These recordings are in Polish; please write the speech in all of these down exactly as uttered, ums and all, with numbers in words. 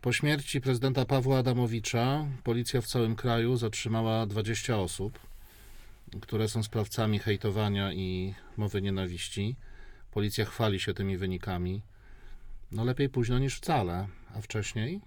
Po śmierci prezydenta Pawła Adamowicza policja w całym kraju zatrzymała dwadzieścia osób, które są sprawcami hejtowania i mowy nienawiści. Policja chwali się tymi wynikami. No lepiej późno niż wcale, a wcześniej?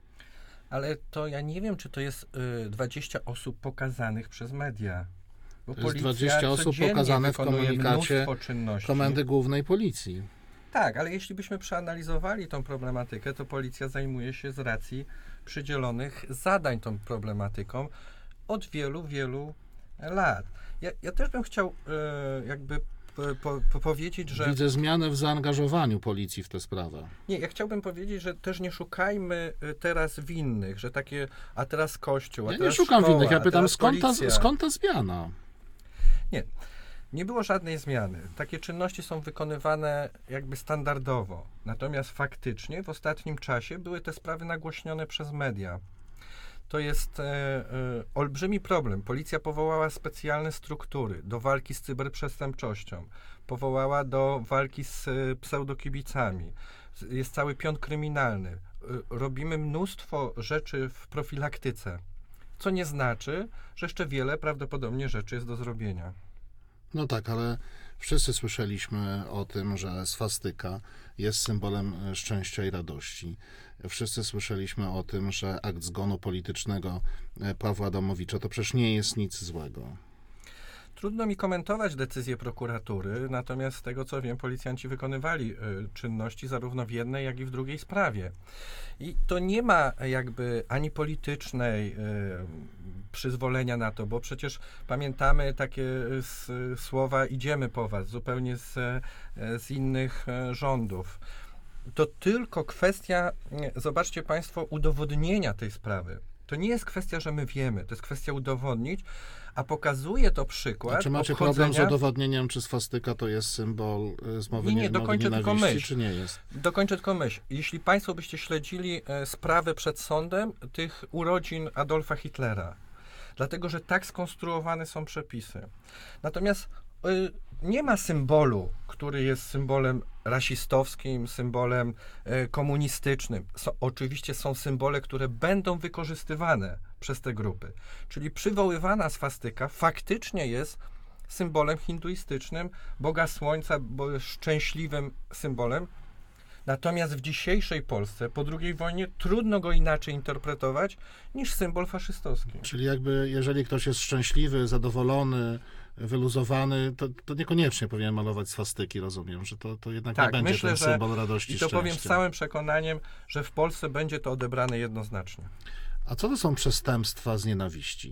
Ale to ja nie wiem, czy to jest y, dwadzieścia osób pokazanych przez media. Bo To jest dwadzieścia osób pokazane w komunikacie Komendy Głównej Policji. Tak, ale jeśli byśmy przeanalizowali tą problematykę, to policja zajmuje się z racji przydzielonych zadań tą problematyką od wielu, wielu lat. Ja, ja też bym chciał y, jakby Po, po powiedzieć, że... Widzę zmianę w zaangażowaniu policji w tę sprawę. Nie, ja chciałbym powiedzieć, że też nie szukajmy teraz winnych, że takie, a teraz Kościół, a ja teraz nie szukam szkoła, winnych, ja pytam, skąd ta, policja. skąd ta zmiana? Nie, nie było żadnej zmiany. Takie czynności są wykonywane jakby standardowo. Natomiast faktycznie w ostatnim czasie były te sprawy nagłośnione przez media. To jest e, e, olbrzymi problem. Policja powołała specjalne struktury do walki z cyberprzestępczością. Powołała do walki z e, pseudokibicami. Jest cały pion kryminalny. E, robimy mnóstwo rzeczy w profilaktyce, co nie znaczy, że jeszcze wiele prawdopodobnie rzeczy jest do zrobienia. No tak, ale wszyscy słyszeliśmy o tym, że swastyka jest symbolem szczęścia i radości. Wszyscy słyszeliśmy o tym, że akt zgonu politycznego Pawła Adamowicza to przecież nie jest nic złego. Trudno mi komentować decyzję prokuratury, natomiast z tego co wiem, policjanci wykonywali y, czynności zarówno w jednej, jak i w drugiej sprawie. I to nie ma jakby ani politycznej y, przyzwolenia na to, bo przecież pamiętamy takie s, słowa idziemy po was, zupełnie z, z innych y, rządów. To tylko kwestia, y, zobaczcie Państwo, udowodnienia tej sprawy. To nie jest kwestia, że my wiemy, to jest kwestia udowodnić, a pokazuje to przykład. A czy macie obchodzenia... problem z udowodnieniem, czy swastyka to jest symbol z mowy, nie, nie, nie, dokończę mowy tylko nienawiści, myśl. czy nie jest? Dokończę tylko myśl. Jeśli Państwo byście śledzili e, sprawę przed sądem tych urodzin Adolfa Hitlera, dlatego, że tak skonstruowane są przepisy. Natomiast e, nie ma symbolu, który jest symbolem rasistowskim, symbolem e, komunistycznym. So, oczywiście są symbole, które będą wykorzystywane przez te grupy. Czyli przywoływana swastyka faktycznie jest symbolem hinduistycznym, Boga Słońca, bo szczęśliwym symbolem. Natomiast w dzisiejszej Polsce, po drugiej wojnie, trudno go inaczej interpretować niż symbol faszystowski. Czyli jakby, jeżeli ktoś jest szczęśliwy, zadowolony, wyluzowany, to, to niekoniecznie powinien malować swastyki, rozumiem, że to, to jednak tak, nie będzie myślę, ten że, symbol radości i I to szczęścia. powiem z całym przekonaniem, że w Polsce będzie to odebrane jednoznacznie. A co to są przestępstwa z nienawiści?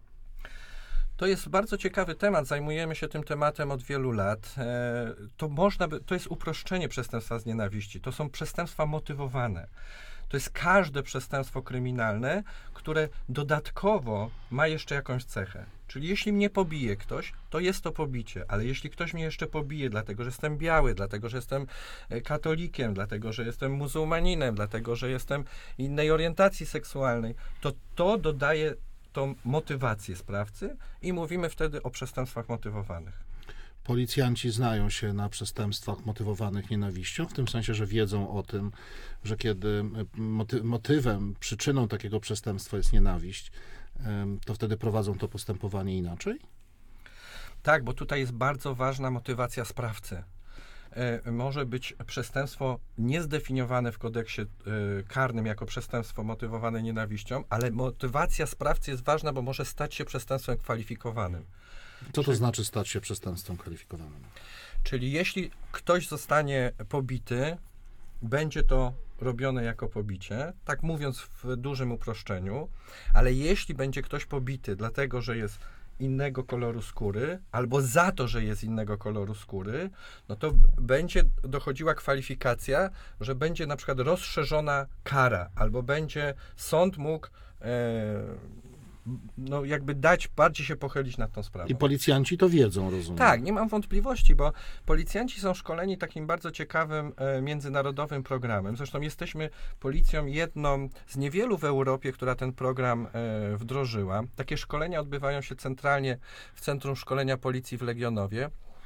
To jest bardzo ciekawy temat, zajmujemy się tym tematem od wielu lat. E, to można by, to jest uproszczenie przestępstwa z nienawiści. To są przestępstwa motywowane. To jest każde przestępstwo kryminalne, które dodatkowo ma jeszcze jakąś cechę. Czyli jeśli mnie pobije ktoś, to jest to pobicie, ale jeśli ktoś mnie jeszcze pobije, dlatego że jestem biały, dlatego że jestem katolikiem, dlatego że jestem muzułmaninem, dlatego że jestem innej orientacji seksualnej, to to dodaje tą motywację sprawcy i mówimy wtedy o przestępstwach motywowanych. Policjanci znają się na przestępstwach motywowanych nienawiścią, w tym sensie, że wiedzą o tym, że kiedy moty- motywem, przyczyną takiego przestępstwa jest nienawiść, to wtedy prowadzą to postępowanie inaczej? Tak, bo tutaj jest bardzo ważna motywacja sprawcy. Może być przestępstwo niezdefiniowane w kodeksie karnym jako przestępstwo motywowane nienawiścią, ale motywacja sprawcy jest ważna, bo może stać się przestępstwem kwalifikowanym. Co to znaczy stać się przestępstwem kwalifikowanym? Czyli jeśli ktoś zostanie pobity, będzie to robione jako pobicie, tak mówiąc w dużym uproszczeniu, ale jeśli będzie ktoś pobity dlatego, że jest innego koloru skóry, albo za to, że jest innego koloru skóry, no to będzie dochodziła kwalifikacja, że będzie na przykład rozszerzona kara, albo będzie sąd mógł e, no jakby dać, bardziej się pochylić nad tą sprawą. I policjanci to wiedzą, rozumiem. Tak, nie mam wątpliwości, bo policjanci są szkoleni takim bardzo ciekawym e, międzynarodowym programem. Zresztą jesteśmy policją jedną z niewielu w Europie, która ten program e, wdrożyła. Takie szkolenia odbywają się centralnie w Centrum Szkolenia Policji w Legionowie.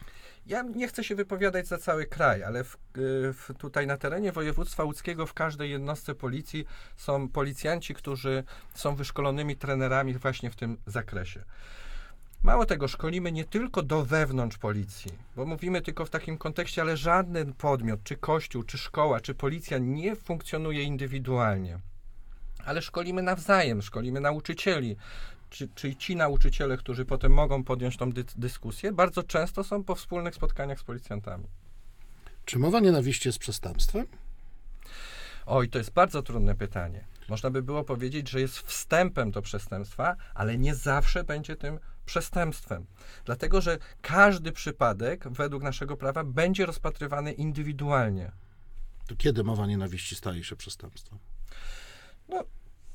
Ja nie chcę się wypowiadać za cały kraj, ale w, w, tutaj na terenie województwa łódzkiego w każdej jednostce policji są policjanci, którzy są wyszkolonymi trenerami właśnie w tym zakresie. Mało tego, szkolimy nie tylko do wewnątrz policji, bo mówimy tylko w takim kontekście, ale żaden podmiot, czy kościół, czy szkoła, czy policja nie funkcjonuje indywidualnie. Ale szkolimy nawzajem, szkolimy nauczycieli, czy, czyli ci nauczyciele, którzy potem mogą podjąć tą dy- dyskusję, bardzo często są po wspólnych spotkaniach z policjantami. Czy mowa nienawiści jest przestępstwem? Oj, to jest bardzo trudne pytanie. Można by było powiedzieć, że jest wstępem do przestępstwa, ale nie zawsze będzie tym przestępstwem. Dlatego, że każdy przypadek według naszego prawa będzie rozpatrywany indywidualnie. To kiedy mowa nienawiści staje się przestępstwem? No,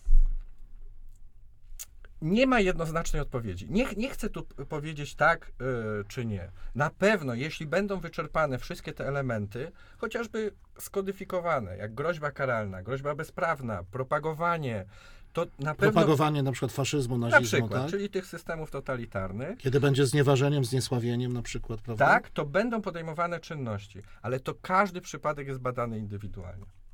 nie ma jednoznacznej odpowiedzi. Nie, nie chcę tu powiedzieć tak yy, czy nie. Na pewno, jeśli będą wyczerpane wszystkie te elementy, chociażby skodyfikowane, jak groźba karalna, groźba bezprawna, propagowanie, to na pewno... Propagowanie na przykład faszyzmu, nazizmu, Na przykład, tak? czyli tych systemów totalitarnych. Kiedy będzie znieważeniem, zniesławieniem na przykład, prawda? Tak, to będą podejmowane czynności, ale to każdy przypadek jest badany indywidualnie.